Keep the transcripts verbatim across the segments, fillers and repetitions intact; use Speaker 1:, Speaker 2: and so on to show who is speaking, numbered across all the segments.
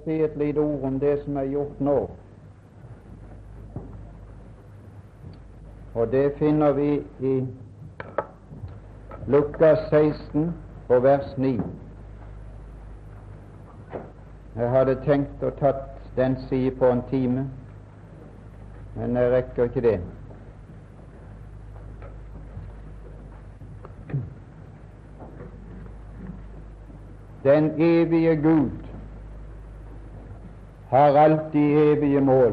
Speaker 1: si et lite ord om det som er gjort nå. Og det finner vi i Lukas seksten og vers ni. Jeg hadde tenkt å tatt den side på en time, men jeg rekker ikke det. Den evige Gud har alltid evige mål.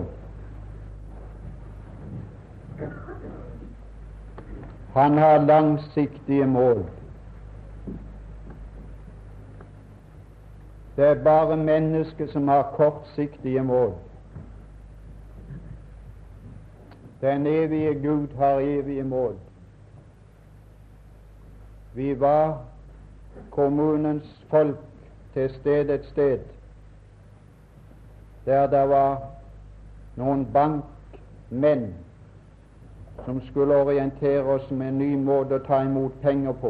Speaker 1: Han har langsiktige mål. Det er bare mennesker som har kortsiktige mål. Den evige Gud har evige mål. Vi var kommunens folk til stede et sted der det var noen bankmenn som skulle orientere oss med en ny måte å ta imot penger på.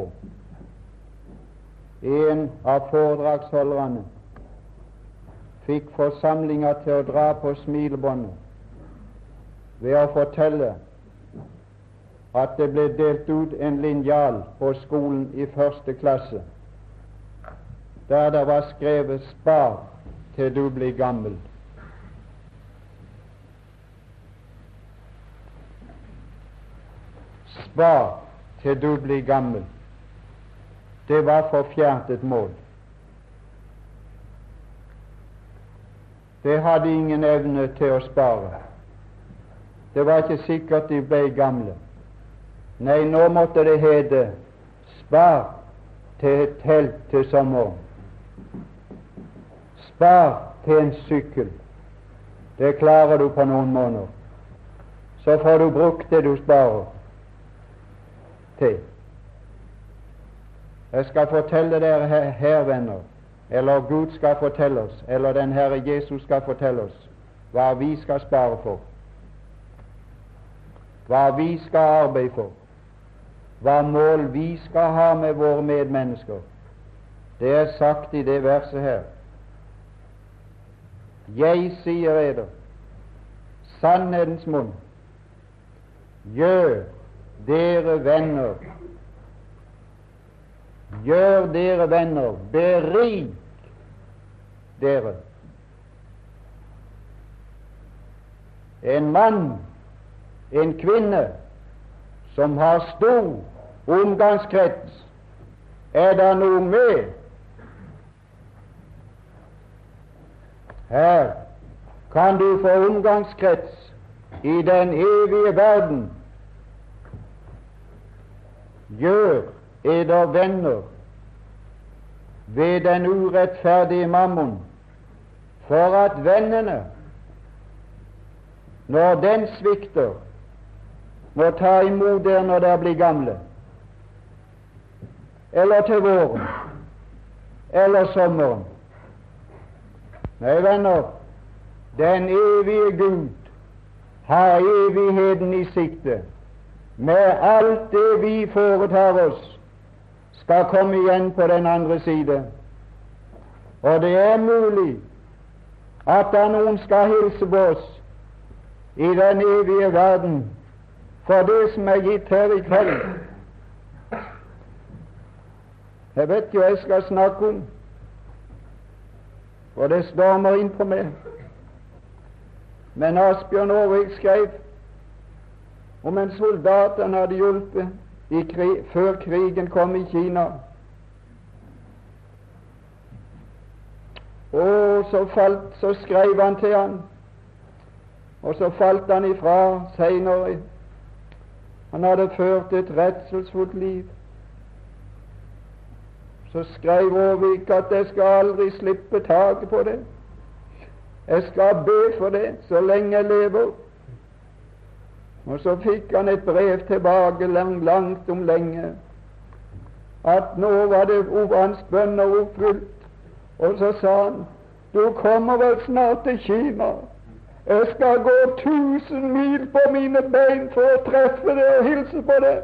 Speaker 1: En av foredragsholderne fikk forsamlinga til å dra på smilebåndet ved å fortelle at det ble delt ut en linjal på skolen i første klasse der det var skrevet 'Spar til du blir gammel'. Spar til du blir gammel. Det var for fjernt et mål. Det hadde ingen evne til å spare. Det var ikke sikkert de ble gamle. Nei, nå måtte det hete 'Spar til et telt til sommeren'. Spar til en sykkel. Det klarer du på noen måneder. Så får du brukt det du sparer til. Jeg skal fortelle dere her, her, venner, eller Gud skal fortelle oss, eller den Herre Jesus skal fortelle oss, hva vi skal spare for, hva vi skal arbeide for, hva mål vi skal ha med våre medmennesker. Det er sagt i det verset her. Jeg sier eder, sannhetens munn, gjør dere venner, gjør dere venner, berik dere. En mann, en kvinne, som har stor omgangskrets, er det noe med. Her kan du få omgangskrets i den evige verden. Gjør eder venner ved den urettferdige mammon, for at vennene, når den svikter, må ta imot dere når dere blir gamle, eller til våren, eller sommeren. Nei, venner, den evige Gud har evigheten i sikte. Med alt det vi foretar oss, skal komme igjen på den andre side. Og det er mulig at da noen skal hilse på oss i den evige verden for det som er gitt her i kveld. Jeg vet ikke hva jeg skal snakke om, for det stormer inn på meg. Men Asbjørn Aarvik skrev om en soldat han hadde hjulpet i krig, før krigen kom i Kina. Og så, falt, så skrev han til han, og så falt han ifra senere. Han hadde ført et redselsfullt liv. Så skrev Aarvik at jeg skal aldri slippe taket på det. Jeg skal be for det så lenge jeg lever. Og så fikk han et brev tilbake langt, langt om lenge, at nå var det hans bønner oppfylt. Og så sa han, du kommer vel snart til Kina. Jeg skal gå tusen mil på mine bein for å treffe det og hilse på det.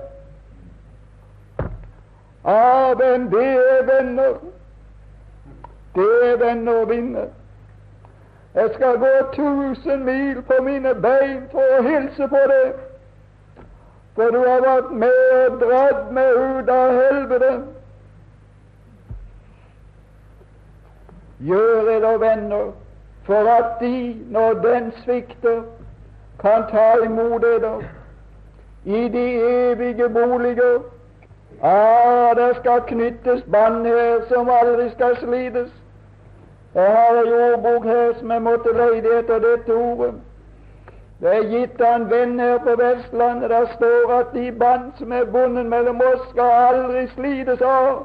Speaker 1: Ah, men det er venner. Det er venner å vinne. Jeg skal gå tusen mil på mine bein for å hilse på deg, for du har vært med og dratt meg ut av helvete. Gjør det da, venner, for at de, når den svikter, kan ta imot det da i de evige boliger. Ah, det skal knyttes bånd her som aldri skal slites. Jeg har en jordbok her som jeg måtte lete etter dette ordet. Det er gitt av en venn her på Vestlandet. Der står at de bånd som er bundet mellom oss, skal aldri slites av.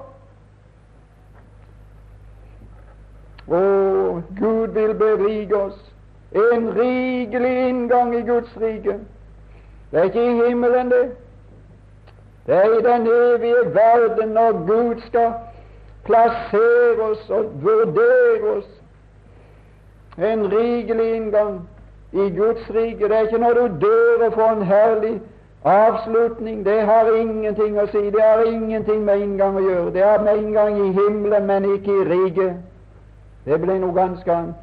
Speaker 1: Å, Gud vil berike oss. En rikelig inngang i Guds rike. Det er ikke i himmelen, det. Det er i den evige verden, når Gud skal plassere oss og vurdere oss. En rikelig inngang i Guds rike. Det er ikke når du dør og får en herlig avslutning. Det har ingenting å si. Det har ingenting med inngang å gjøre. Det har med inngang i himmelen, men ikke i riket. Det blir noe ganske annet.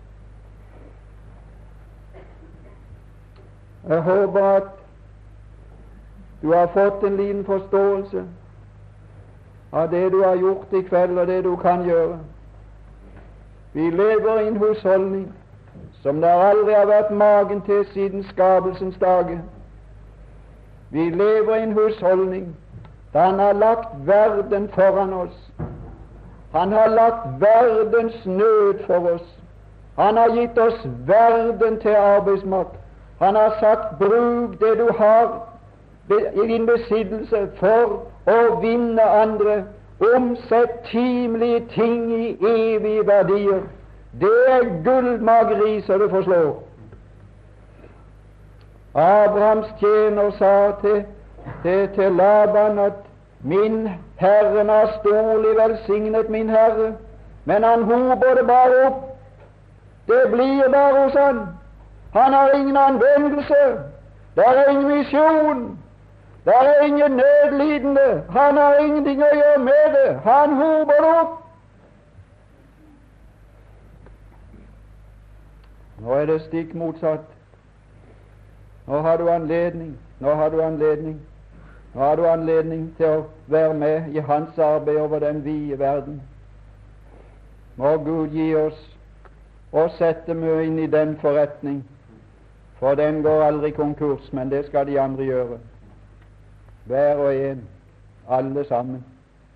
Speaker 1: Jeg håper at du har fått en liten forståelse av det du har gjort i kveld, og det du kan gjøre. Vi lever i en husholdning som det aldri har vært magen til siden skapelsens dager. Vi lever i en husholdning da Han har lagt verden foran oss. Han har lagt verdens nød for oss. Han har gitt oss verden til arbeidsmakt. Han har sagt: bruk det du har i din besittelse for å vinne andre. Omsett timelige ting i evige verdier. Det er gullmageri så det forslår. Abrahams tjener sa til, til, til Laban at min Herren har storlig velsignet min Herre, men han hoper det bare opp. Det blir bare hos han. Han har ingen anvendelse. Det er ingen misjon. Det er ingen nødlidende. Han har ingenting å gjøre med det. Han hoper det opp. Nå er det stikk motsatt. Nå har du anledning. Nå har du anledning. Nå har du anledning til å være med i Hans arbeid over den vide verden. Må Gud gi oss å sette meg inn i den forretning, for den går aldri konkurs, men det skal de andre gjøre. Hver og en, alle sammen.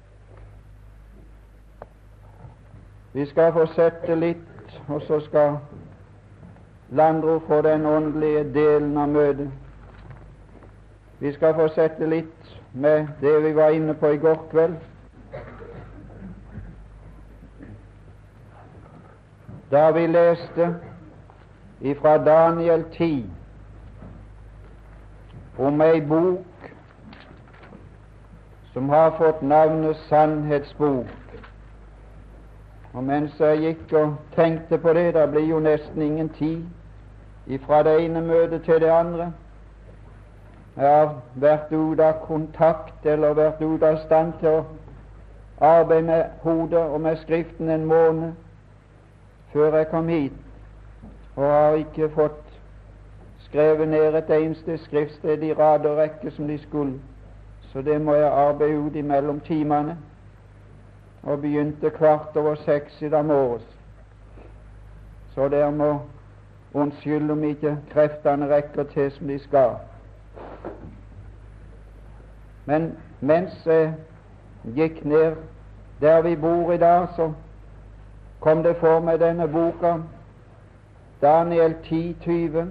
Speaker 1: Vi skal få sette litt, og så skal Landro få den åndelige delen av møtet. Vi skal få sette litt med det vi var inne på i går kveld. Da vi leste ifra Daniel ti om ei bok som har fått navnet Sannhetsbok. Og mens jeg gikk og tenkte på det, da blir jo nesten ingen tid ifra det ene møtet til det andre. Jeg har vært ute av kontakt eller vært ute av stand til å arbeide med hodet og med Skriften en måned før jeg kom hit, og har ikke fått skrevet ned et eneste skriftsted i rad og rekke som de skulle. Så det må jeg arbeide ut imellom timene, og begynte kvart over seks i dag morges. Så der må unnskylde om ikke kreftene rekker til som de skal. Men mens jeg gikk ned der vi bor i dag, så kom det for meg denne boka, Daniel ti tyve.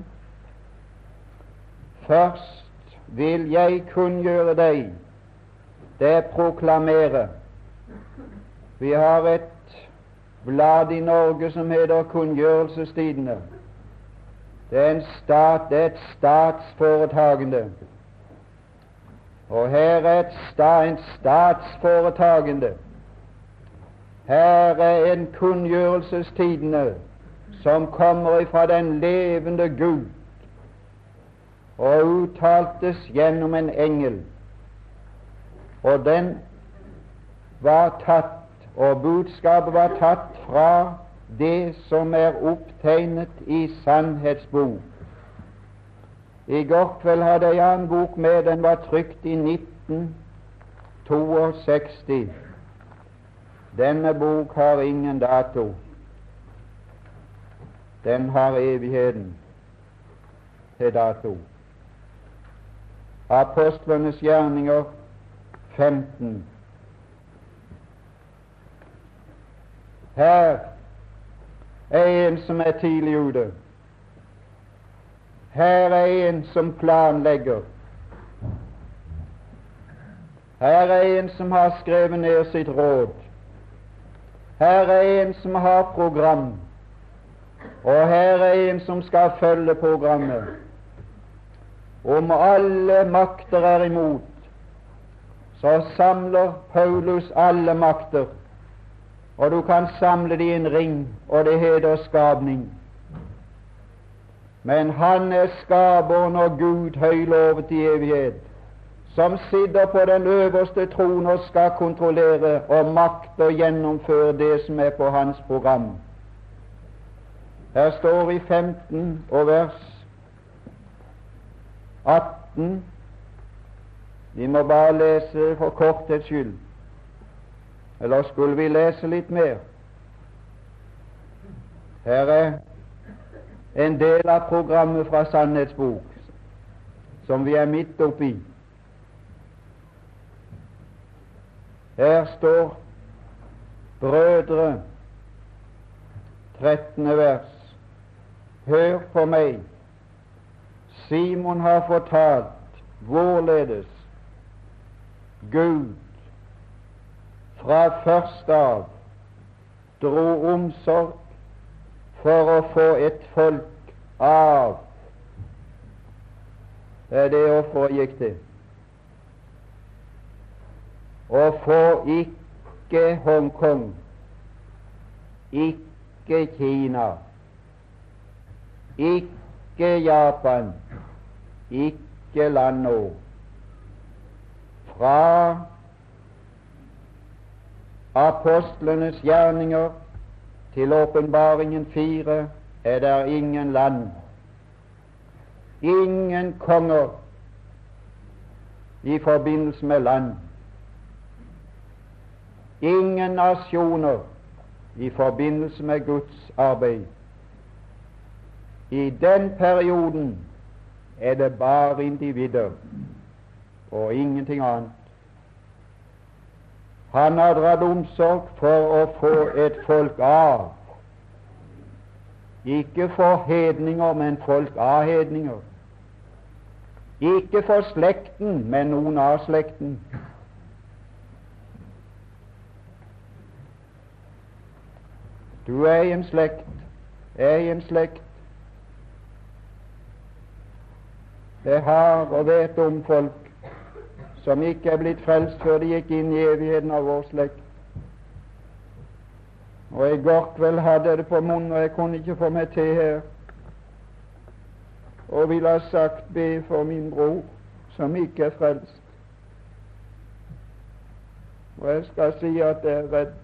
Speaker 1: Først vil jeg kunngjøre deg, det proklamere. Vi har et blad i Norge som heter Kunngjørelsestidene. Det er, en stat, det er et statsforetagende. Og her er et sta, en statsforetagende. Her er en kunngjørelsestidene som kommer ifra den levende Gud og uttaltes gjennom en engel. Og den var tatt, og budskapet var tatt fra det som er opptegnet i Sannhetsbok. I går kveld hadde jeg en bok med, den var trykt i nitten seksogto. Denne bok har ingen dato. Den har evigheten til dato. Apostlenes gjerninger femten. Her er en som er tidlig ute. Her er en som planlegger. Her er en som har skrevet ned sitt råd. Her er en som har program. Og her er en som skal følge programmet. Om alle makter er imot, så samler Paulus alle makter, og du kan samle det i en ring, og det heter skapning. Men han er skaperen og Gud høylovet i evighet, som sitter på den øverste tronen og skal kontrollere og makte og gjennomføre det som er på hans program. Her står i femten og vers atten. Vi må bare lese for korthets skyld, eller skulle vi lese litt mer? Her er en del av programmet fra Sannhetsbok som vi er midt oppi. Her står brødre, trettende vers. Hør på meg. Simon har fortalt hvorledes Gud fra først av dro omsorg for å få et folk av. Det er det offeret gikk til. Å få ikke Hongkong, ikke Kina, ikke Japan, ikke land nå. Fra apostlenes gjerninger til åpenbaringen fire er der ingen land, ingen konger i forbindelse med land, ingen nasjoner i forbindelse med Guds arbeid. I den perioden er det bare individer og ingenting annet. Han har dratt omsorg for å få et folk av, ikke for hedninger, men folk av hedninger. Ikke for slekten, men noen av slekten. Du er i en slekt, er i en slekt. Jeg har og vet om folk som ikke er blitt frelst før de gikk inn i evigheten av vår slekt. Og i går kveld hadde jeg det på munnen, og jeg kunne ikke få meg til her, og ville ha sagt be for min bror som ikke er frelst. Og jeg skal si at jeg er redd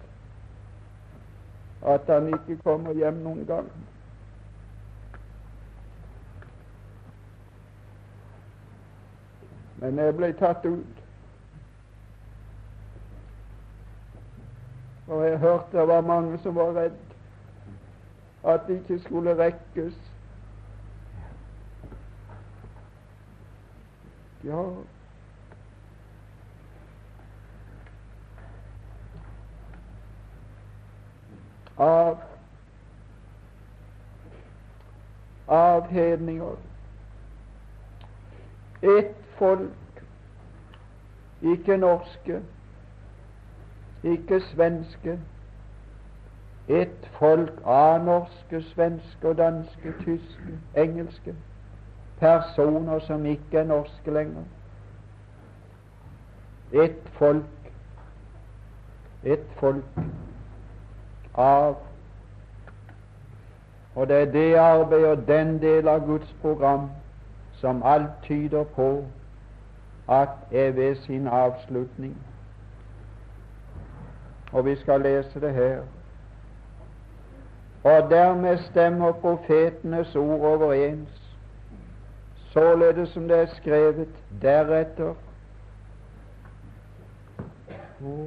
Speaker 1: at han ikke kommer hjem noen gang. Men jeg ble tatt ut, og jeg hørte det var mange som var redd at det ikke skulle rekkes. Ja, av av hedninger. Et folk, ikke norske, ikke svenske, et folk av norske, svenske og danske, tyske, engelske, personer som ikke er norske lenger. Et folk, et folk av. Og det er det arbeid og den del av Guds program som alt tyder på at er ved sin avslutning. Og vi skal lese det her. og dermed stemmer profetenes ord overens, således som det er skrevet deretter. Oh.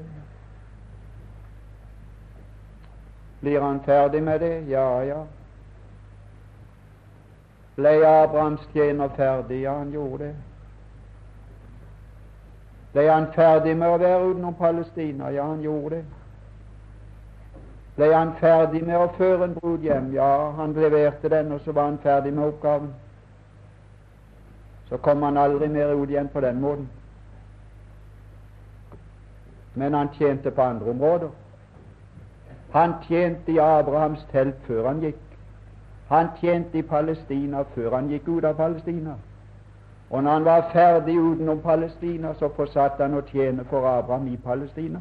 Speaker 1: Blir han ferdig med det? Ja, ja. Ble Abrahams tjener ferdig? Ja, han gjorde det. Ble han ferdig med å være utenom Palestina? Ja, han gjorde det. Ble han ferdig med å føre en brud hjem? Ja, han leverte den, og så var han ferdig med oppgaven. Så kom han aldri mer ut igjen på den måten. Men han tjente på andre områder. Han tjente i Abrahams telt før han gikk. Han tjente i Palestina før han gikk ut av Palestina. Og når han var ferdig utenom Palestina, så fortsatte han å tjene for Abraham i Palestina.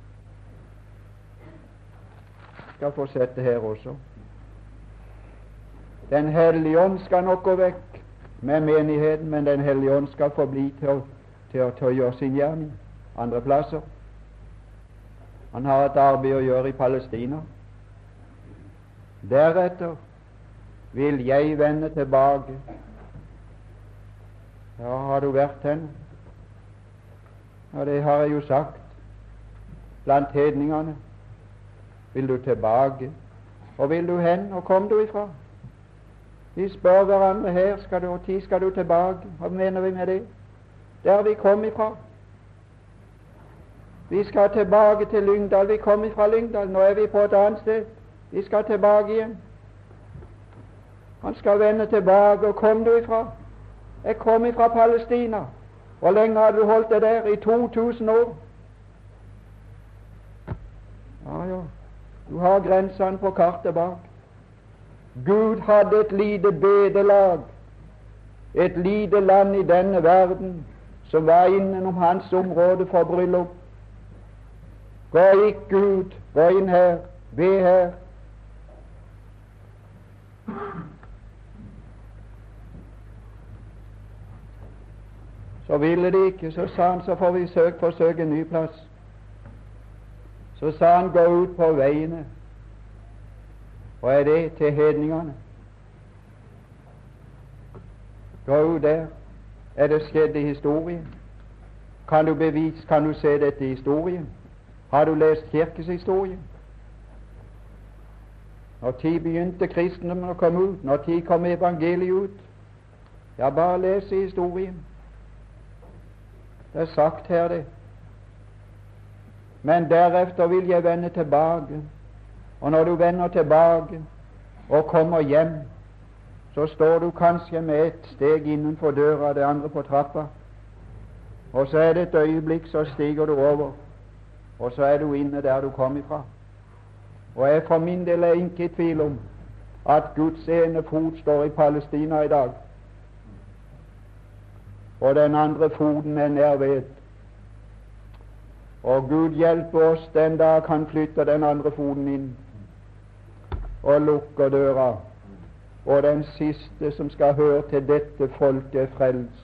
Speaker 1: Jeg skal fortsette her også. Den hellige ånd skal nok gå vekk med menigheten, men Den hellige ånd skal forbli til å, til å, til å gjøre sin gjerning andre plasser. Han har et arbeid å gjøre i Palestina. Deretter vil jeg vende tilbake. Ja, har du vært henne? Ja, det har jeg jo sagt. Blant hedningene. Vil du tilbake? Og vil du hen? Og kom du ifra? Vi spør hverandre her, skal du, og tid skal du tilbake? Hva mener vi med det? Der vi kom ifra. Vi skal tilbake til Lyngdal. Vi kom ifra Lyngdal. Nå er vi på et annet sted. Vi skal tilbake igjen. Han skal vende tilbake. Og kom du ifra? Jeg kom ifra Palestina. Hvor lenge hadde du holdt deg der? I to tusen år. Ja, ja. Du har grensene på kartet bak. Gud hadde et lite bedelag, et lite land i denne verden, som var innenom hans område for bryllup. Gå ikke ut, gå inn her, be her. Så ville de ikke, så sa han, så får vi søke, forsøke en ny plass. Så sa han, gå ut på veiene. Hva er det til hedningene? Gå ut der. Er det skjedd i historien? Kan du bevise, kan du se dette i historien? Har du lest kirkeshistorien? Når tid begynte kristendommen å komme ut? Når tid kom evangeliet ut? Ja, bare les i historien. Det er sagt her, det. Men deretter vil jeg vende tilbake. Og når du vender tilbake og kommer hjem, så står du kanskje med et steg innenfor døra, det andre på trappa. Og så er det et øyeblikk, så stiger du over, og så er du inne der du kom ifra. Og jeg for min del er ikke i tvil om at Guds ene fot står i Palestina i dag, og den andre foten er nær ved. Og Gud hjelper oss den dag han flytter den andre foten inn og lukker døra, og den siste som skal høre til dette folket er frelst.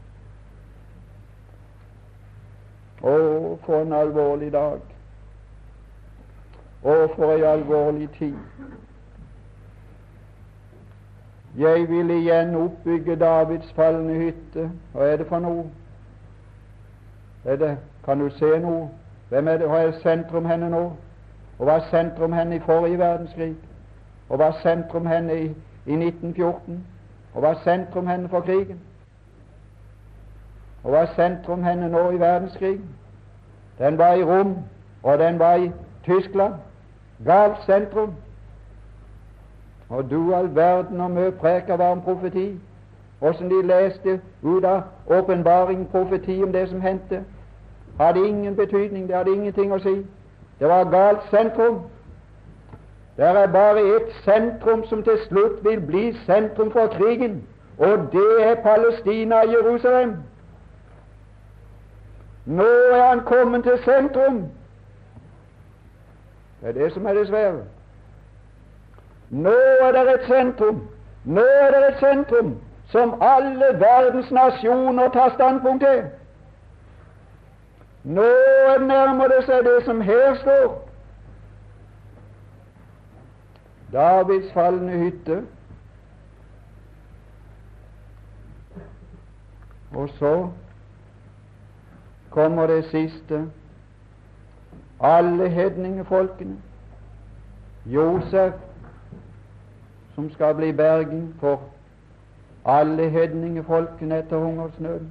Speaker 1: Å, for en alvorlig dag. Å, for en alvorlig tid. Jeg vil igjen oppbygge Davids falne hytte. Hva er det for noe? Er det, kan du se noe? Hvem er det? Hva er sentrum henne nå? Og hva er sentrum henne i forrige verdenskrig? Og hva er sentrum henne i, i nitten fjorten? Og hva er sentrum henne for krigen? Og hva er sentrum henne nå i verdenskrigen? Den var i Rom, og den var i Tyskland. Galt sentrum. Og du all verden og mye preker var om profeti. Hvordan de leste ut av åpenbaring profeti om det som hendte, hadde ingen betydning, det hadde ingenting å si. Det var galt sentrum. Det er bare et sentrum som til slutt vil bli sentrum for krigen, og det er Palestina og Jerusalem. Nå er han kommet til sentrum. Det er det som er det svære. Nå er det et sentrum. Nå er det et sentrum som alle verdens nasjoner tar standpunkt til. Nå nærmer det seg det som her står. Davids falne hytte. Og så kommer det siste. Alle hedningefolkene. Josef, som skal bli bergen for alle hedningefolkene etter hungersnøden.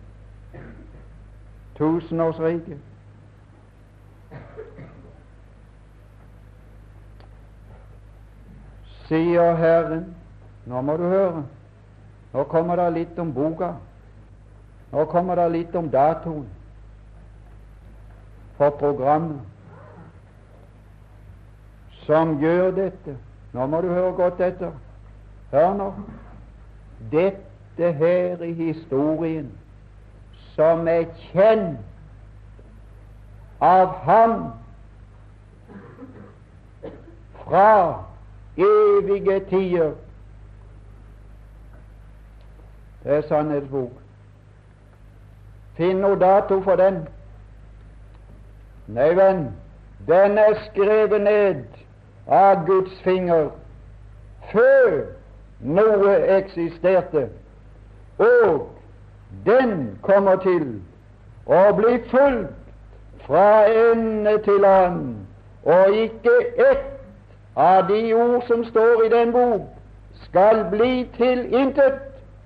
Speaker 1: Tusenårsriket. Sier Herren, nå må du høre, nå kommer det litt om boka, nå kommer det litt om datoen for programmet som gjør dette. Nå må du høre godt etter. Hør nå. Dette her i historien som er kjent av ham fra evige tider. Det er Sannhetsbok. Finn noe dato for den. Nei, venn, den er skrevet ned av Guds finger før noe eksisterte, og den kommer til å bli fulgt fra ende til annen, og ikke ett av de ord som står i den bok, skal bli til intet.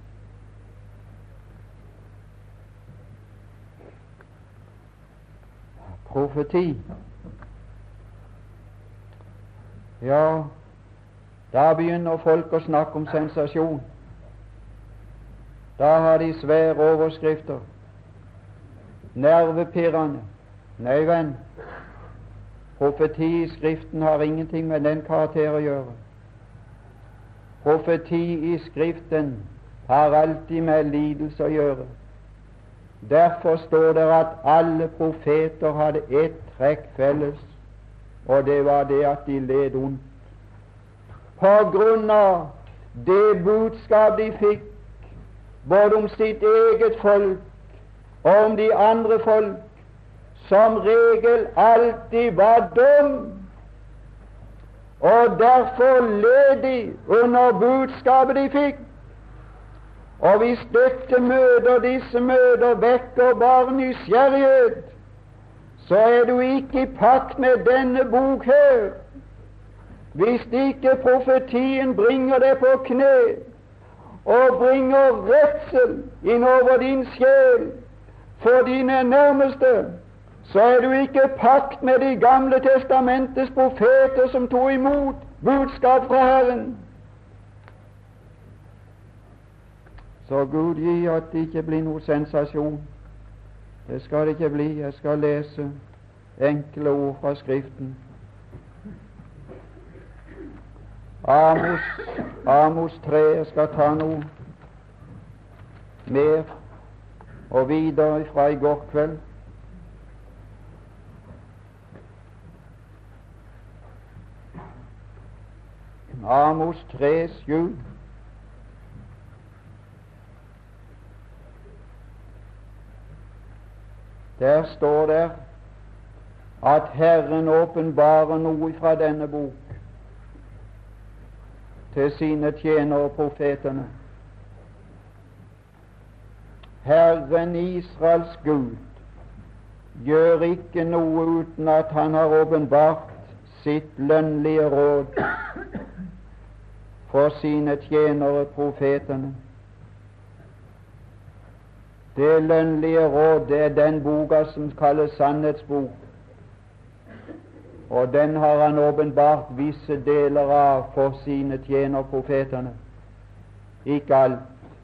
Speaker 1: Profeti. Ja, da begynner folk å snakke om sensasjon. Da har de svære overskrifter. Nervepirrende. Nei, venn, profeti i Skriften har ingenting med den karakter å gjøre. Profeti i Skriften har alltid med lidelse å gjøre. Derfor står det at alle profeter hadde ett trekk felles, og det var det at de led ondt. På grunn av det budskap de fikk, både om sitt eget folk og om de andre folk, som regel alltid var dum, og derfor led de under budskapet de fikk. Og hvis dette møter, disse møter vekker bare nysgjerrighet, så er du ikke i pakt med denne bok her. Hvis ikke profetien bringer deg på kne og bringer redsel innover din sjel for dine nærmeste, så er du ikke i pakt med De gamle testamentets profeter som tok imot budskap fra Herren. Så Gud gi at det ikke blir noe sensasjon. Det skal det ikke bli. Jeg skal lese enkle ord fra Skriften. Amos, Amos tre. Jeg skal ta noe mer og videre fra i går kveld. Amos tre, sju. Der står det at Herren åpenbarer noe fra denne bok til sine tjenere profetene. Herren Israels Gud gjør ikke noe uten at Han har åpenbart sitt lønnlige råd for sine tjenere profetene. Det lønnlige råd, det er den boka som kalles Sannhetsbok, og den har Han åpenbart visse deler av for sine tjenerprofetene. Ikke alt.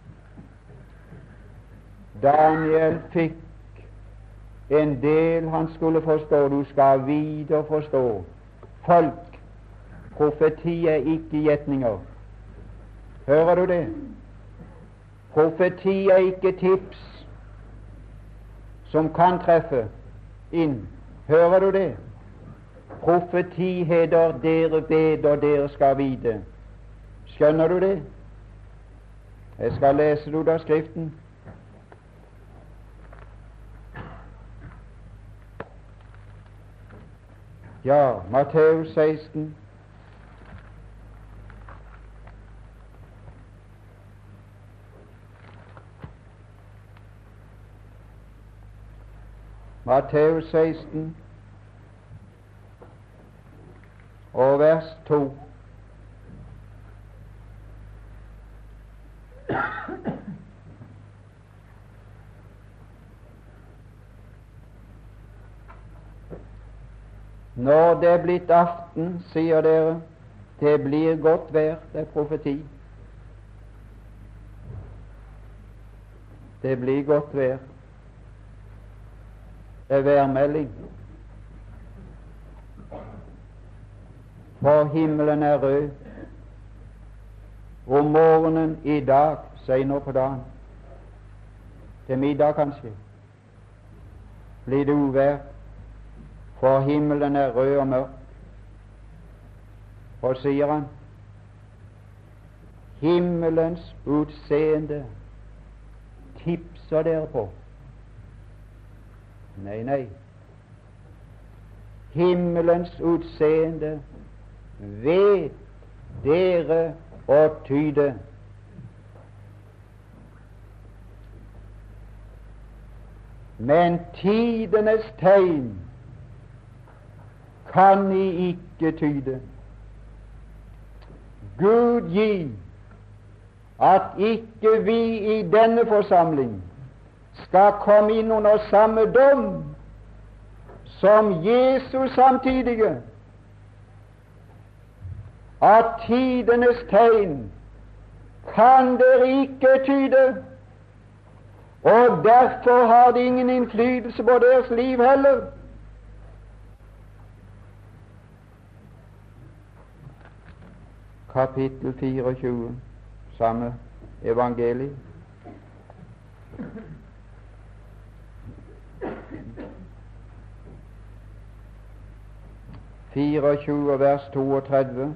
Speaker 1: Daniel fikk en del han skulle forstå. Du skal videre forstå. Folk, profeti er ikke gjetninger. Hører du det? Profeti er ikke tips som kan treffe inn. Hører du det? Profeti heter dere bed, og dere skal vite. Skjønner du det? Jeg skal lese du da Skriften. Ja, Matteus seksten. Matteus seksten og vers to. Når det er blitt aften, sier dere, det blir godt vær. Det er profeti. Det blir godt vær. Det er værmelding. For himmelen er rød. Om morgenen i dag, senere på dagen, til middag kanskje, blir det uvær. For himmelen er rød og mørk. Og sier han, himmelens utseende tipser dere på. Nei, nei. Himmelens utseende vet dere å tyde. Men tidenes tegn kan I ikke tyde. Gud gi at ikke vi i denne forsamling skal komme inn under samme dom som Jesus samtidige, at tidenes tegn kan dere ikke tyde, og derfor har det ingen innflytelse på deres liv heller. Kapittel tjuefire, samme evangeliet. tjuefire vers trettito.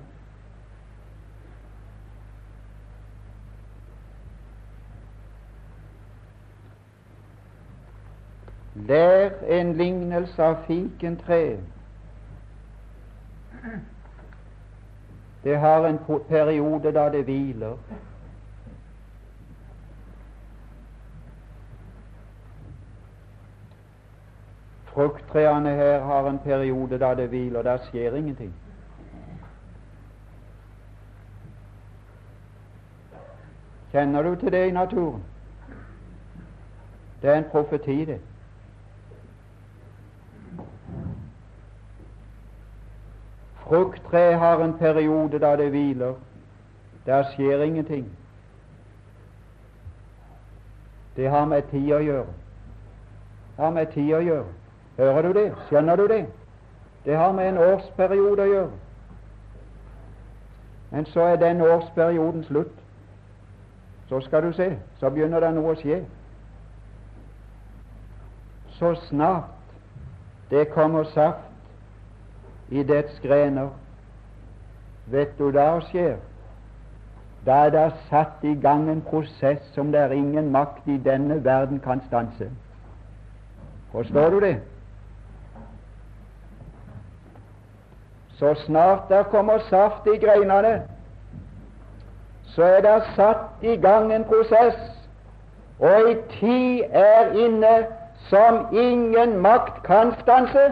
Speaker 1: Lær en lignelse av fikentreet. Det har en periode da det hviler. Frukttrærne her har en periode da det hviler. Der skjer ingenting. Kjenner du til det i naturen? Det er en profeti, det. Frukttreet har en periode da det hviler. Der skjer ingenting. Det har med tid å gjøre. Det har med tid å gjøre. Hører du det? Skjønner du det? Det har med en årsperiode å gjøre. Men så er den årsperioden slutt. Så skal du se, så begynner det noe å skje. Så snart det kommer saft i dets grener, vet du da skjer? Da er det satt i gang en prosess som det er ingen makt i denne verden kan stanse. Forstår du det? Så snart det kommer saft i greinene, så er det satt i gang en prosess, og i tid er inne som ingen makt kan stanse.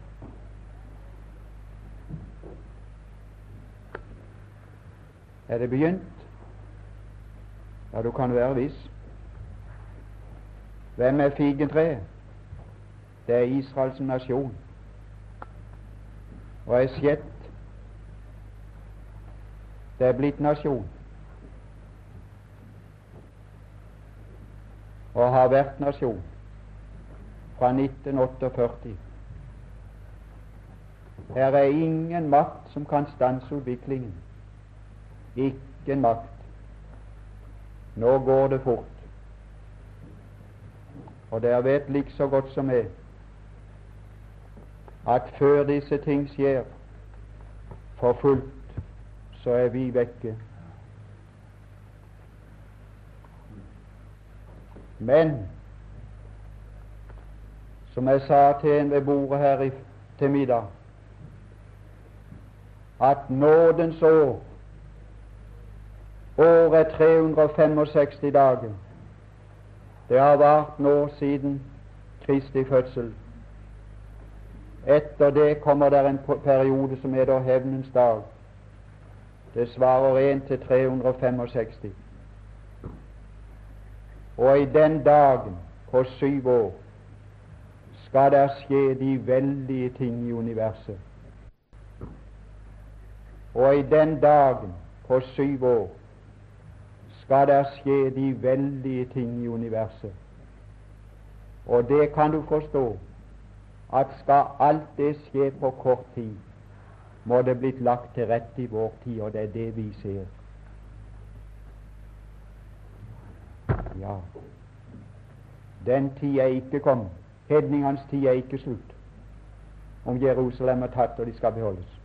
Speaker 1: Er det begynt? Ja, du kan være viss. Hvem er figentreet? Det er Israels nasjon. Og er skjedd. Det er blitt nasjon. Og har vært nasjon fra nitten førtiåtte. Her er ingen makt som kan stanse utviklingen. Ikke en makt. Nå går det fort. Og dere vet like så godt som jeg at før disse ting skjer for fullt, så er vi vekke. Men som jeg sa til en ved bordet her i, til middag, at nådens år året er tre hundre sekstifem dager. Det har vart nå siden Kristi fødsel, Etter det kommer det en periode som heter hevnens dag. Det svarer en til tre hundre og sekstifem. Og i den dagen, på syv år, skal det skje de veldige ting i universet. Og i den dagen, på syv år, skal det skje de veldige ting i universet. Og det kan du forstå, at skal alt det skje på kort tid, må det blitt lagt til rette i vår tid, og det er det vi ser. Ja, den tid er ikke kommet. Hedningenes tid er ikke slutt. Om Jerusalem er tatt og de skal beholdes.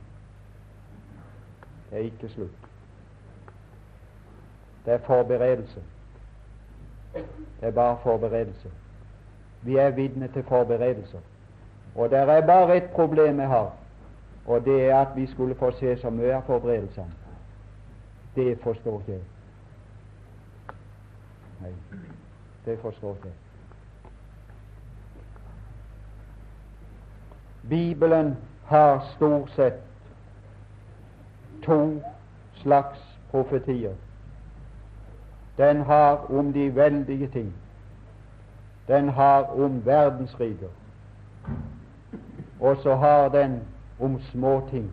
Speaker 1: Det er ikke slutt. Det er forberedelse. Det er bare forberedelse. Vi er vitne til forberedelser. Og det er bare et problem jeg har, og det er at vi skulle få se så mye av forberedelsene. Det forstår ikke jeg. Nei, det forstår ikke jeg. Bibelen har stort sett to slags profetier. Den har om de veldige ting. Den har om verdensriker. Og så har den om små ting.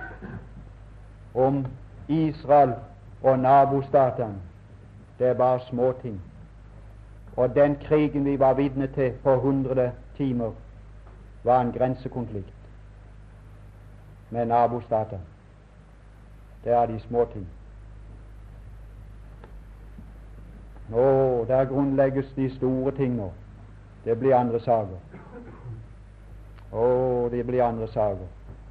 Speaker 1: Om Israel og nabostatene. Det er bare små ting. Og den krigen vi var vitne til på hundre timer, var en grensekonflikt med nabostatene. Det er de små ting. Nå, der grunnlegges de store ting nå. Det blir andre saker. Å, det blir andre saker.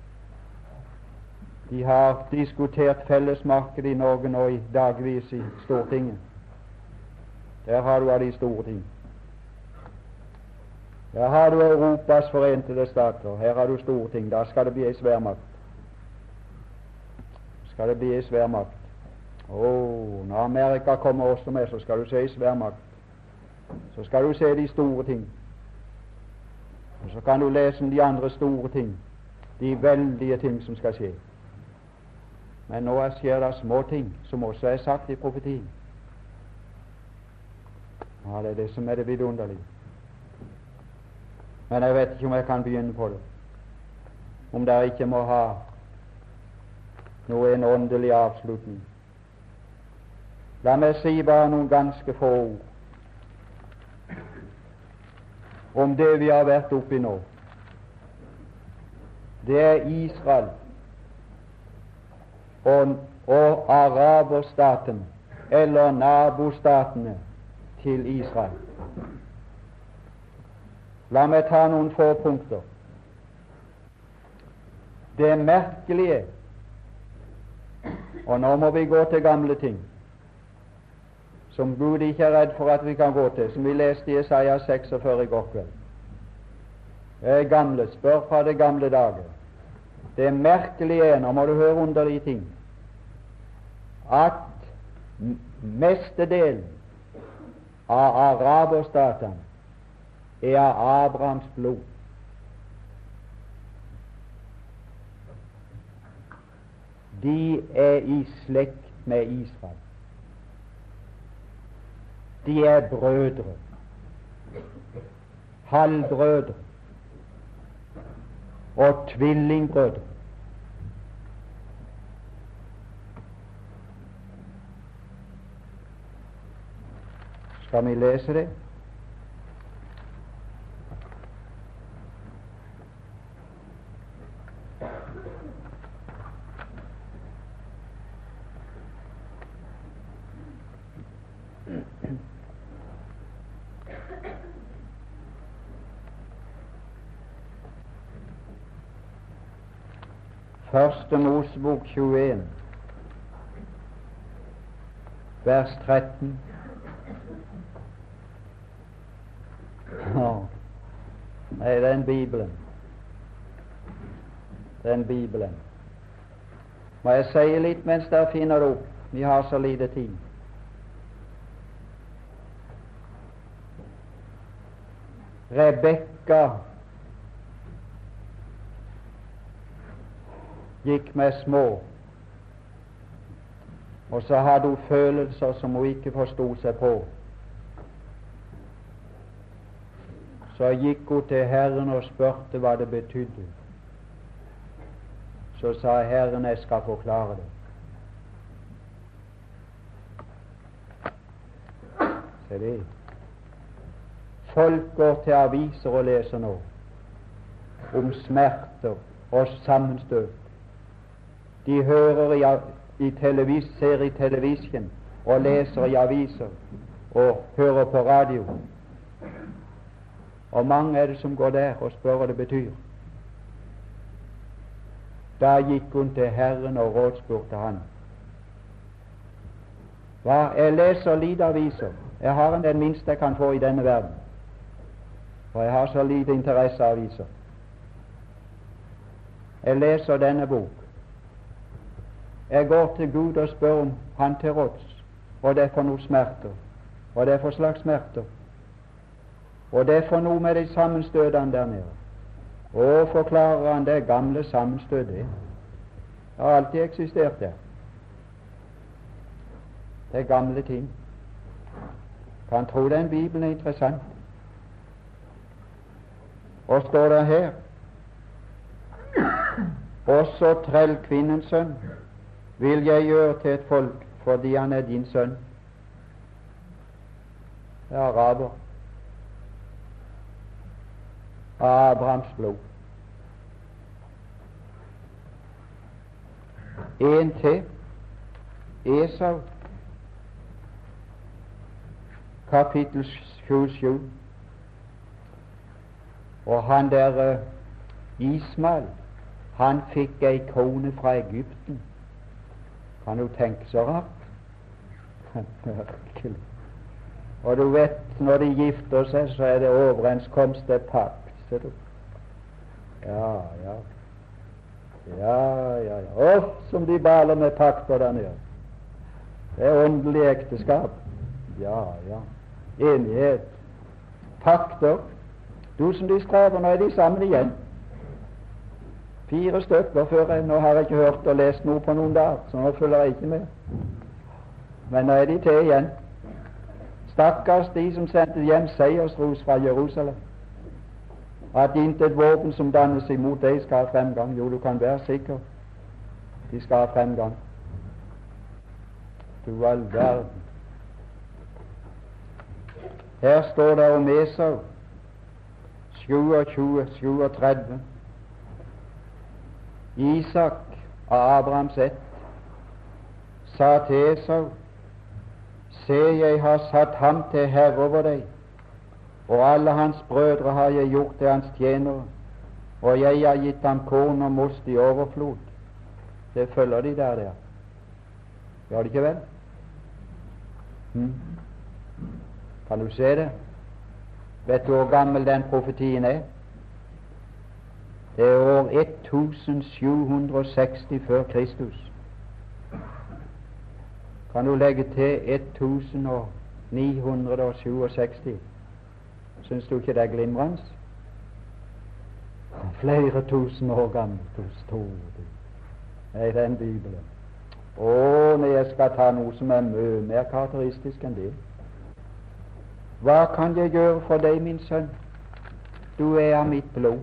Speaker 1: De har diskutert fellesmarkedet i Norge nå i dagvis i Stortinget. Der har du av de store ting. Der har du Europas forente stater. Her har du store ting. Da skal det bli ei sværmakt. Skal det bli ei sværmakt. Å, når Amerika kommer også med, så skal du se ei sværmakt. Så skal du se de store ting. Og så kan du lese om de andre store ting, de veldige ting som skal skje. Men nå skjer det små ting, som også er sagt i profetien. Ja, det er det som er det vidunderlige. Men jeg vet ikke om jeg kan begynne på det. Om dere ikke må ha noe en åndelig avslutning. La meg si bare noen ganske få ord om det vi har vært oppi nå. Det er Israel og, og araberstaten, eller nabostatene til Israel. La meg ta noen få punkter. Det merkelige, og nå må vi gå til gamle ting, som Gud ikke er redd for at vi kan gå til, som vi leste i Jesaja seksogfyrre i går kveld. Det er gamle, spør fra det gamle dager. Det merkelige er, nå må du høre underlige ting, at mestedelen av araberstatene er av Abrahams blod. De er i slekt med Israel. De er brødre, halvbrødre og tvillingbrødre. Skal vi lese det? Første Mosebok tjueen, vers tretten. Oh. Nei, det er en Bibelen. Det er en Bibelen. Må jeg si litt mens dere finner det opp? Vi har så lite tid. Rebekka gikk med små, og så hadde hun følelser som hun ikke forstod seg på. Så gikk hun til Herren og spurte hva det betydde. Så sa Herren, jeg skal forklare det. Se det. Folk går til aviser og leser nå om smerter og sammenstøt. De hører i, i televis, ser i televisjon og leser i aviser og hører på radio. Og mange er det som går der og spør hva det betyr. Da gikk hun til Herren og rådspurte han. Hva? Jeg leser lite aviser. Jeg har en den minste jeg kan få i denne verden. For jeg har så lite interesse av aviser. Jeg leser denne bok. Jeg går til Gud og spør om Han til råds, og det er for noe smerter, og det er for slags smerter, og det er for noe med de sammenstøtene der nede. Og forklarer han det gamle sammenstøt, det har alltid eksistert der. Det er gamle ting. Kan tro den Bibelen er interessant. Og står det her, også trellkvinnens sønn vil jeg gjøre til et folk, fordi han er din sønn. Det er araber. Abrahams blod. En til, Esau, kapittel tjuesju. Og han der uh, Ismael, han fikk ei kone fra Egypten. Kan du tenke så rart? Og du vet, når de gifter seg, så er det overenskomst, det er pakt, ser du. Ja, ja. Ja, ja, ja. Å, som de baler med pakter der nede. Det er åndelig ekteskap. Ja, ja. Enighet. Pakter. Du som de strever, nå er de sammen igjen. Fire stykker før jeg, nå har jeg ikke hørt og lest noe på noen dager, så nå følger jeg ikke med. Men nå er de til igjen. Stakkars de som sendte hjem seiersros fra Jerusalem. At intet våpen som dannes imot deg skal ha fremgang. Jo, du kan være sikker. De skal ha fremgang. Du all verden. Her står det om Esau. tjuesju, trettini. Isak av Abrahams ett sa til Esau, se, jeg har satt ham til herre over deg, og alle hans brødre har jeg gjort til hans tjenere, og jeg har gitt ham korn og most i overflod. Det følger de der der. Gjør det ikke vel? Hm? Kan du se det? Vet du hvor gammel den profetien er? Det er år syttenhundre og seksti før Kristus. Kan du legge til nitteni sekstisju? Syns du ikke det er glimrende? Flere tusen år gammel, du store du. Er den Bibelen? Å, når jeg skal ta noe som er mye mer karakteristisk enn det. Hva kan jeg gjøre for deg, min sønn? Du er av mitt blod.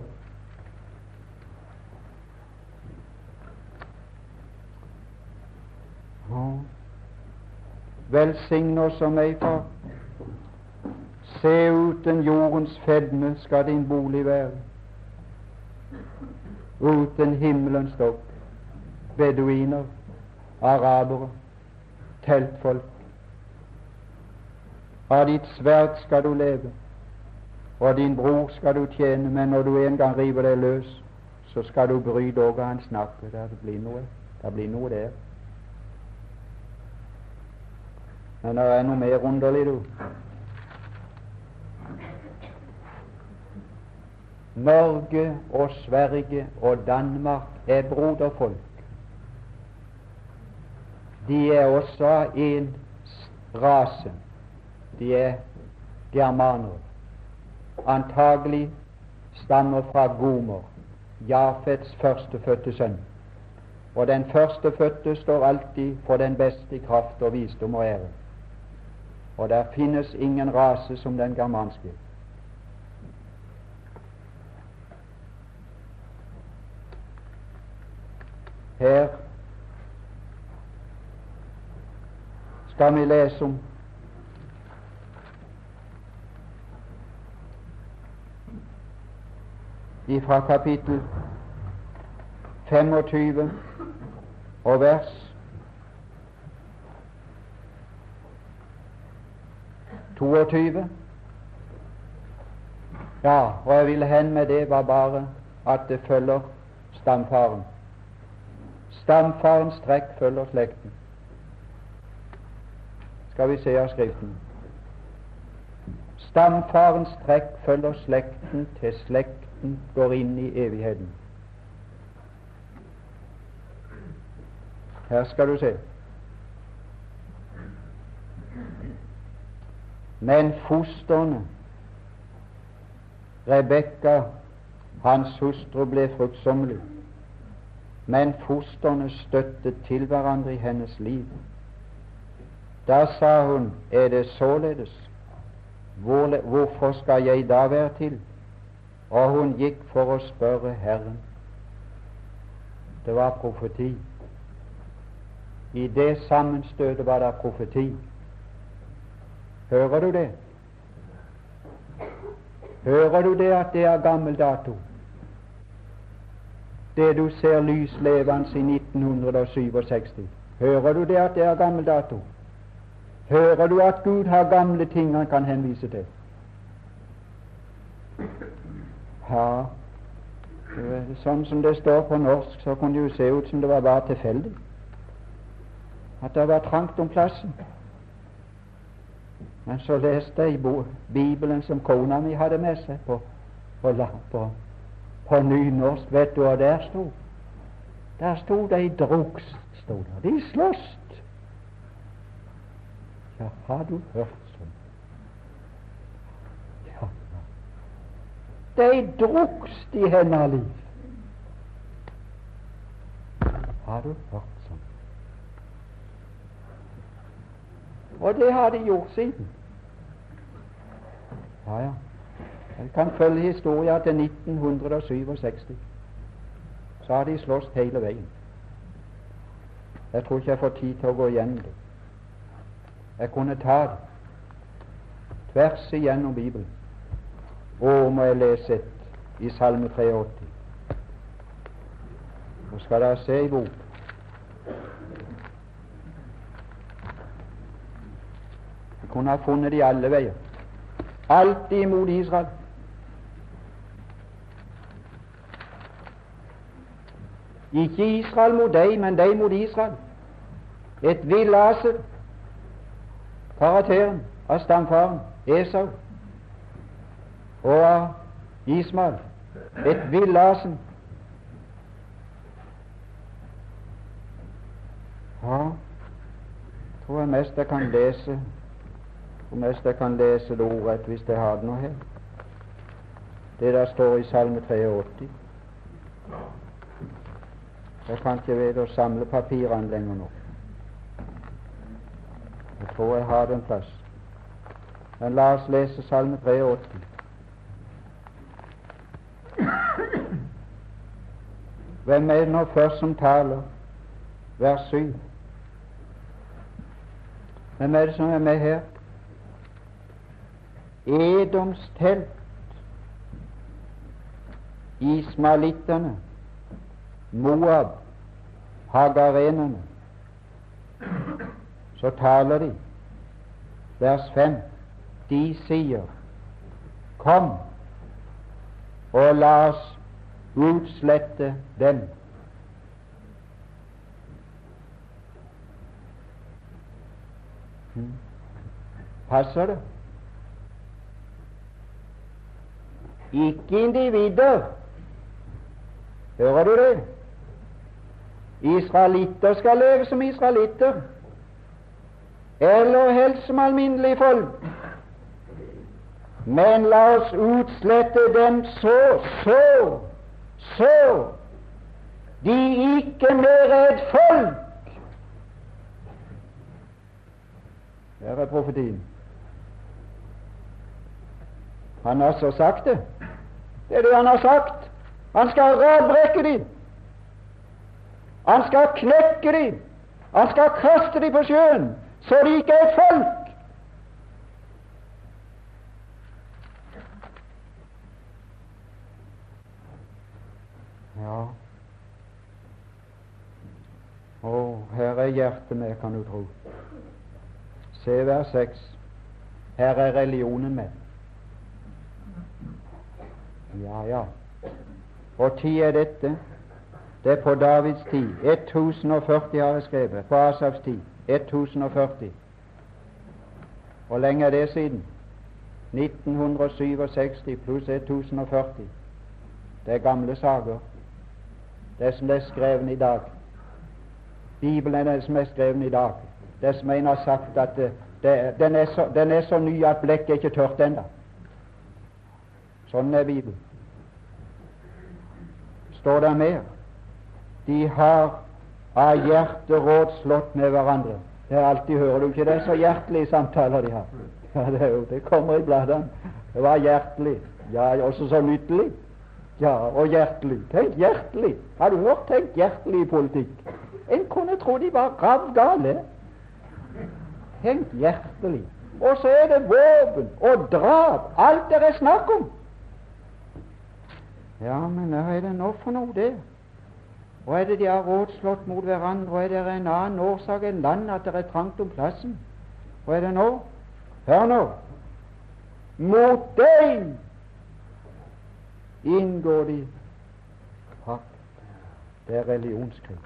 Speaker 1: Oh. Velsign oss og meg, far. Se, uten jordens fedme skal din bolig være. Uten himmelens stokk. Beduiner, arabere, teltfolk. Av ditt sverd skal du leve, og din bror skal du tjene, men når du en gang river deg løs, så skal du bryte også hans nakke. Det blir noe, det blir noe der. Men det er noe mer underlig, du. Norge og Sverige og Danmark er broderfolk. De er også av en rase. De er germanere. Antagelig stammer fra Gomer, Jafets førstefødte sønn. og den førstefødte står alltid for den beste kraft og visdom og ære. Og der finnes ingen rase som den germanske. Her skal vi lese om ifra kapittel femogtyve og vers toogtyve. Ja, og jeg ville hen med det var bare at det følger stamfaren. Stamfarens trekk følger slekten. Skal vi se av Skriften. Stamfarens trekk følger slekten til slekten går inn i evigheten. Her skal du se. Men fostrene, Rebekka, hans hustru, ble fruktsommelig, men fostrene støttet til hverandre i hennes liv. Da sa hun, er det således? Hvor, hvorfor skal jeg da være til? Og hun gikk for å spørre Herren. Det var profeti. I det sammenstøtet var det profeti. Hører du det? Hører du det at det er gammel dato? Det du ser lyslevende i nitten syvogseksti. Hører du det at det er gammel dato? Hører du at Gud har gamle ting han kan henvise til? Ja, sånn som det står på norsk, så kunne det jo se ut som det var bare tilfeldig at det var trangt om plassen. Men så leste jeg i Bibelen som kona mi hadde med seg på, på, på, på nynorsk. Vet du hva der sto? Der sto de drugs, sto der. De slåss. Ja, har du hørt sånn? Ja, de drugs de henne liv. Har du hørt sånn? Og det har de gjort siden. Ja, ja. Jeg kan følge historien til nitten syvogseksti. Så har de slåss hele veien. Jeg tror ikke jeg får tid til å gå igjennom det. Jeg kunne ta det tvers igjennom Bibelen. Og må jeg lese et i Salme åttitre. Nå skal dere se i bok. Jeg kunne ha funnet det i alle veier. Alltid imot Israel. Ikke Israel mot deg, men deg mot Israel. Et villaset karakteren av stamfaren Esau og av Ismael. Et villasen. Ja, tror jeg mest jeg kan lese tror mest jeg kan lese det ordet hvis jeg har det nå her. Det der står i Salme åttitre. Jeg kan ikke ved å samle papirene lenger nå. Jeg tror jeg har den plass. Men la oss lese Salme åttitre. Hvem er det nå først som taler? Vers syv. Hvem er det som er med her? Edoms telt, ismaelittene, Moab, hagarenene. Så taler de. Vers fem. De sier, kom og la oss utslette dem. Hmm. Passer det? Ikke individer. Hører du det? Israelitter skal leve som israelitter, eller helst som alminnelige folk. Men la oss utslette dem så, så, så de ikke mer er et folk. Der er profetien. Han har så sagt det. Det er det han har sagt. Han skal radbrekke dem. Han skal knekke dem. Han skal kaste dem på sjøen, så de ikke er et folk. Ja. Å, her er hjertet med, kan du tro. Se vers seks. Her er religionen med. Ja, ja. Og tid er dette? Det er på Davids tid. tusen og førti har jeg skrevet. På Asafs tid. tusen og førti. Hvor lenge er det siden? nitten syvogseksti pluss tusen og førti. Det er gamle saker. Det som er skrevet i dag. Bibelen er det som er skrevet i dag. Det som en har sagt at det, det, den, er så, den er så ny at blekket er ikke tørt ennå. Sånn er Bibelen. Står det mer? De har av hjerteråd slått med hverandre. Det er alltid, hører du ikke det? Så hjertelige samtaler de har. Ja, det, er jo, det kommer i bladene. Det var hjertelig. Ja, også så nyttelig. Ja, og hjertelig. Tenk hjertelig. Har du hørt tenkt hjertelig i politikk? En kunne tro de var ravgale. Tenk hjertelig. Og så er det våpen og drap. Alt det er snakk om. Ja, men hva er det nå for noe det? Og er det de har rådslått mot hverandre, og er det en annen årsak enn land at det er trangt om plassen? Hva er det nå? Hør nå! Mot deg inngår de pakt. Det er religionskrig.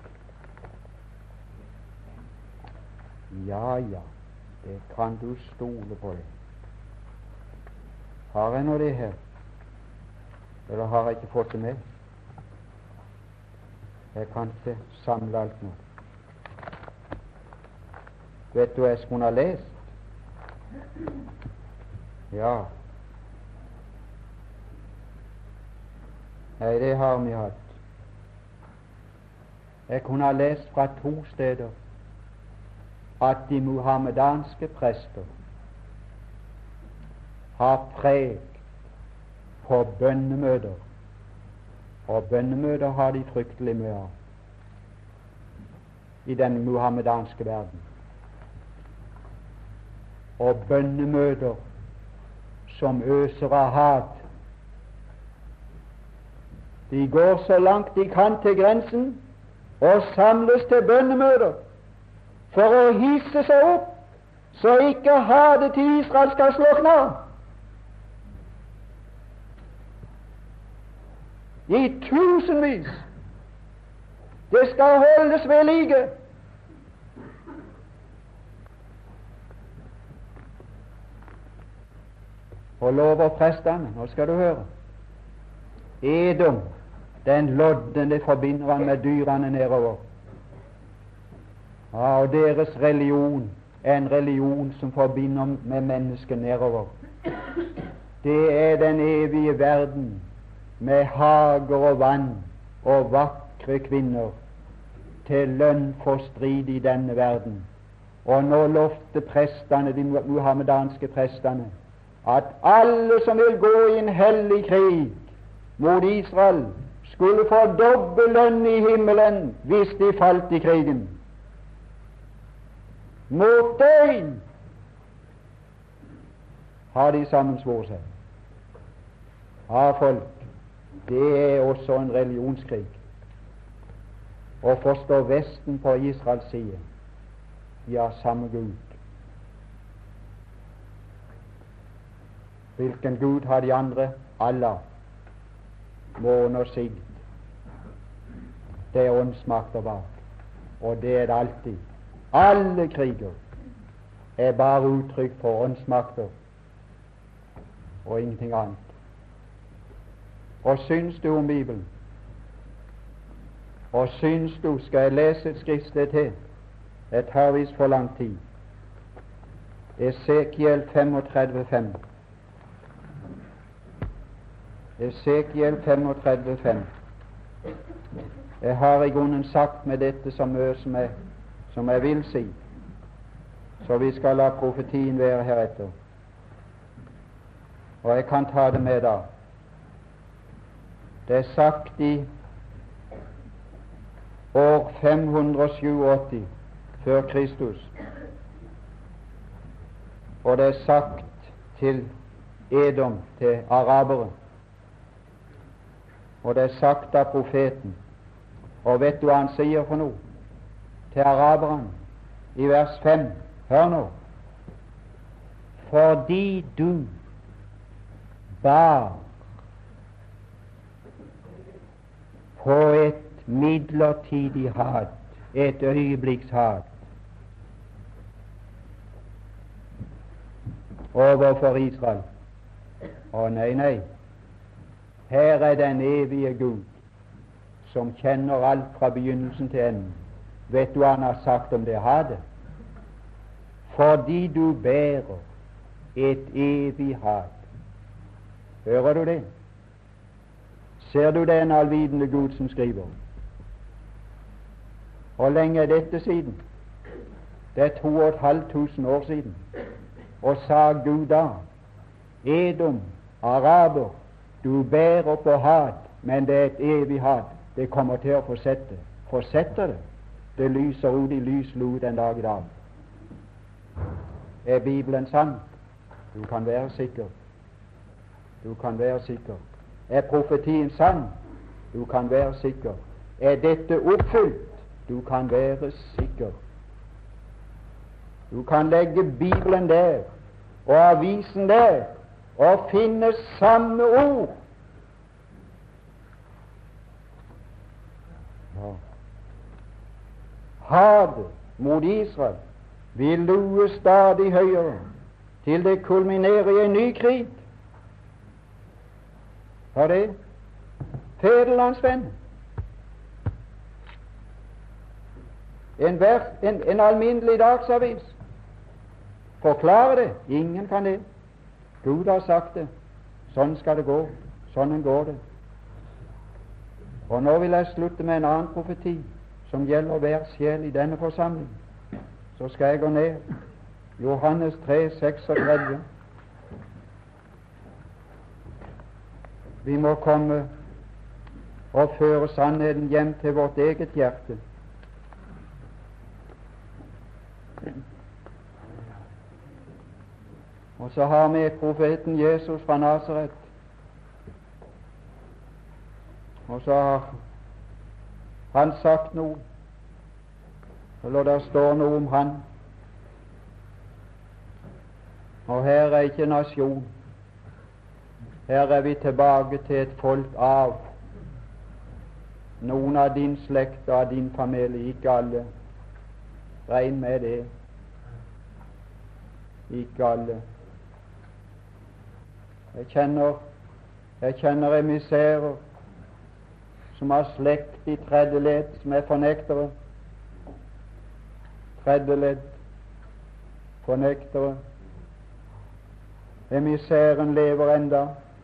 Speaker 1: Ja, ja, det kan du stole på det. Har jeg nå det her? Eller har jeg ikke fått det med? Jeg kan ikke samle alt nå. Vet du hva jeg skulle ha lest? Ja. Nei, det har vi hatt. Jeg kunne ha lest fra to steder at de muhammedanske prester har preg på bønnemøter. Og bønnemøter har de fryktelig mye av i den muhammedanske verden. Og bønnemøter som øser av hat. De går så langt de kan til grensen og samles til bønnemøter for å hisse seg opp, så ikke hatet til Israel skal slukne. I tusenvis. Det skal holdes ved like. Og lover prestene, nå skal du høre. Edom, den lodden, det forbinder han med dyrene nedover. Ja, og deres religion er en religion som forbinder med mennesket nedover. Det er den evige verden, med hager og vann og vakre kvinner, til lønn for strid i denne verden. Og nå lovte prestene, de muhammedanske prestene, at alle som vil gå i en hellig krig mot Israel, skulle få dobbel lønn i himmelen hvis de falt i krigen. Mot deg har de sammensvoret seg. Ja, folk, det er også en religionskrig. Og forstår Vesten på Israels side, de har samme Gud. Hvilken Gud har de andre? Allah, måne og sigd. Det er åndsmakter bak, og det er det alltid. Alle kriger er bare uttrykk for åndsmakter og ingenting annet. Og syns du om Bibelen? Og syns du, skal jeg lese et skriftsted til? Det tar visst for lang tid. Esekiel femogtredve fem. Esekiel femogtredve fem. Jeg har i grunnen sagt med dette så mye som jeg, som jeg vil si, så vi skal la profetien være heretter. Og jeg kan ta det med da. Det er sagt i år fem hundre syttisju før Kristus, og det er sagt til Edom, til arabere, og det er sagt av profeten. Og vet du hva han sier for noe til araberen i vers fem? Hør nå. Fordi du bar på et midlertidig hat, et øyeblikks hat, overfor Israel. Å nei, nei, her er den evige Gud som kjenner alt fra begynnelsen til enden. Vet du hva han har sagt om det hatet? Fordi du bærer et evig hat. Hører du det? Ser du den allvidende Gud som skriver? Hvor lenge er dette siden? Det er to og et halvt tusen år siden. Og sa Gud da, Edom, araber, du bærer på hat, men det er et evig hat. Det kommer til å fortsette. Fortsetter det? Det lyser ut i lys lod den dag i dag. Er Bibelen sann? Du kan være sikker. Du kan være sikker. Er profetien sann? Du kan være sikker. Er dette oppfylt? Du kan være sikker. Du kan legge Bibelen der og avisen der og finne samme ord. Ja. Hatet mot Israel vil lue stadig høyere til det kulminerer i en ny krig. Hør det? Fædrelandsvenn. En, en, en alminnelig dagsavis forklarer det. Ingen kan det. Gud har sagt det. Sånn skal det gå. Sånn går det. Og nå vil jeg slutte med en annen profeti som gjelder hver sjel i denne forsamling. Så skal jeg gå ned. Johannes tre seksogtredve. Vi må komme og føre sannheten hjem til vårt eget hjerte. Og så har vi profeten Jesus fra Nasaret. Og så har han sagt noe, eller der står noe om han. Og her er ikke nasjon. Her er vi tilbake til et folk av noen av din slekt og av din familie. Ikke alle. Regn med det. Ikke alle. Jeg kjenner jeg kjenner emissærer som har slekt i tredje ledd, som er fornektere. Tredje ledd, fornektere. Emissæren lever enda.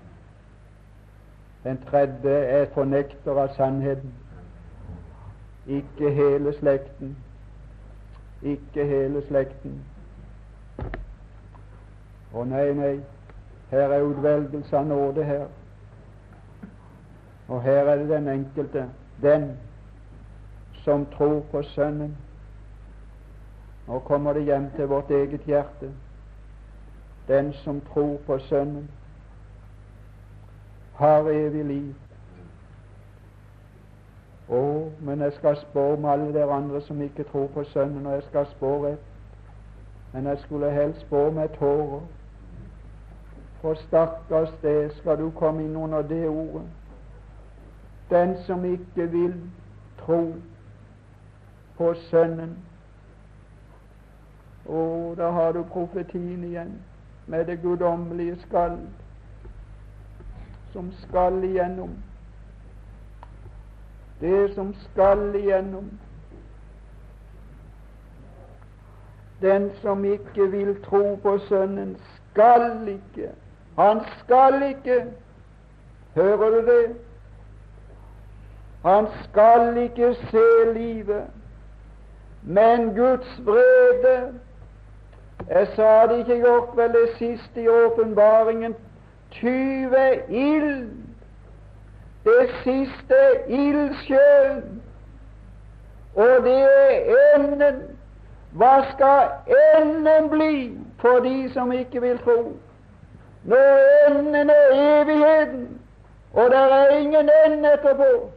Speaker 1: Den tredje er fornekter av sannheten. Ikke hele slekten. Ikke hele slekten. Å nei, nei. Her er utvelgelse av nåde her. Og her er det den enkelte, den som tror på Sønnen. Nå kommer det hjem til vårt eget hjerte. Den som tror på Sønnen, har evig liv. Å, men jeg skal spå om alle dere andre som ikke tror på Sønnen, og jeg skal spå rett. Men jeg skulle helst spå med tårer. For stakkars det skal du komme inn under det ordet. Den som ikke vil tro på Sønnen. Og da har du profetien igjen, med det guddommelige skall, som skal igjennom. Det som skal igjennom. Den som ikke vil tro på Sønnen, skal ikke. Han skal ikke. Hører du det? Han skal ikke se livet, men Guds vrede. Jeg sa det ikke i går kveld, det siste i åpenbaringen. Tyve ild. Det siste ildsjøen. Og det er enden. Hva skal enden bli for de som ikke vil tro? Når enden er evigheten, og det er ingen ende etterpå.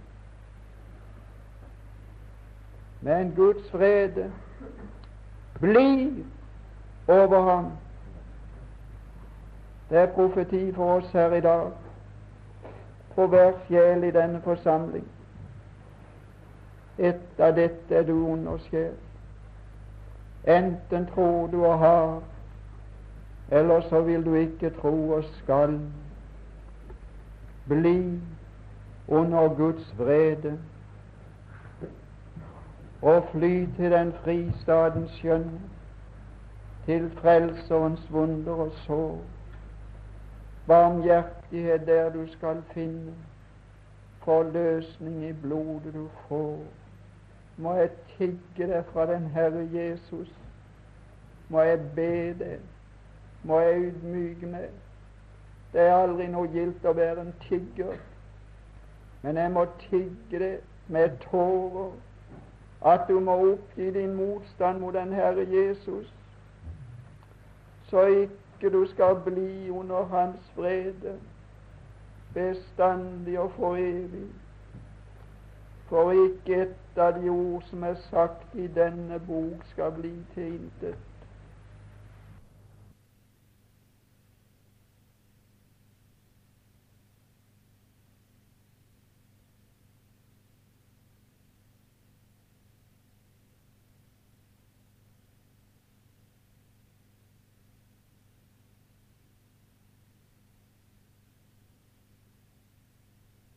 Speaker 1: Men Guds vrede blir over ham. Det er profeti for oss her i dag, for hver sjel i denne forsamling. Et av dette er du ond og skjev. Enten tror du og har, eller så vil du ikke tro og skal bli under Guds vrede og fly til den fristadens skjønne, til Frelserens vunder og sår. Barmhjertighet der du skal finne, forløsning i blodet du får. Må jeg tigge deg fra den Herre Jesus, må jeg be deg, må jeg ydmyke meg. Det er aldri noe gildt å være en tigger, men jeg må tigge deg med tårer, at du må oppgi din motstand mot den Herre Jesus, så ikke du skal bli under hans vrede bestandig og for evig. For ikke ett av de ord som er sagt i denne bok skal bli til intet.